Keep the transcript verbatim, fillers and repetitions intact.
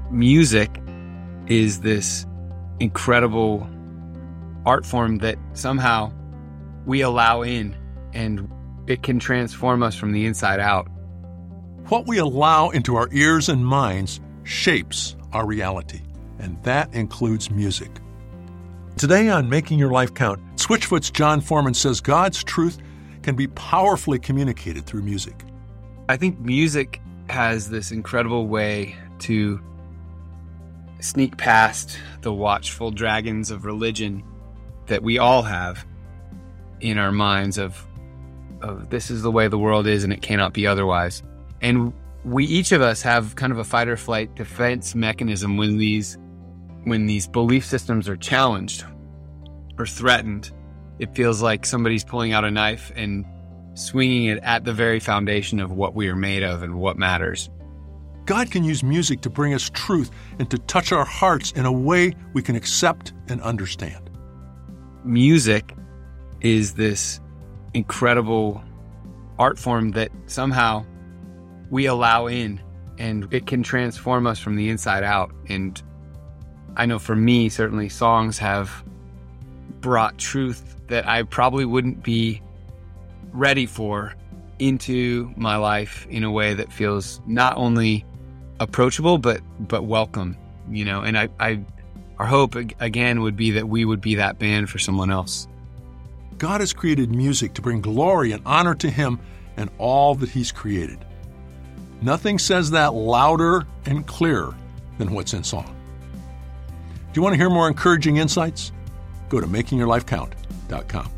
music is this incredible art form that somehow we allow in, and it can transform us from the inside out. What we allow into our ears and minds shapes our reality, and that includes music. Today on Making Your Life Count, Switchfoot's Jon Foreman says God's truth can be powerfully communicated through music. I think music has this incredible way to sneak past the watchful dragons of religion that we all have in our minds of, of this is the way the world is and it cannot be otherwise. And we, each of us, have kind of a fight or flight defense mechanism when these when these belief systems are challenged or threatened. It feels like somebody's pulling out a knife and swinging it at the very foundation of what we are made of and what matters. God can use music to bring us truth and to touch our hearts in a way we can accept and understand. Music is this incredible art form that somehow we allow in, and it can transform us from the inside out. And I know for me, certainly songs have brought truth that I probably wouldn't be ready for into my life in a way that feels not only approachable, but but welcome, you know. And I, I our hope, again, would be that we would be that band for someone else. God has created music to bring glory and honor to Him and all that He's created. Nothing says that louder and clearer than what's in song. Do you want to hear more encouraging insights? Go to making your life count dot com.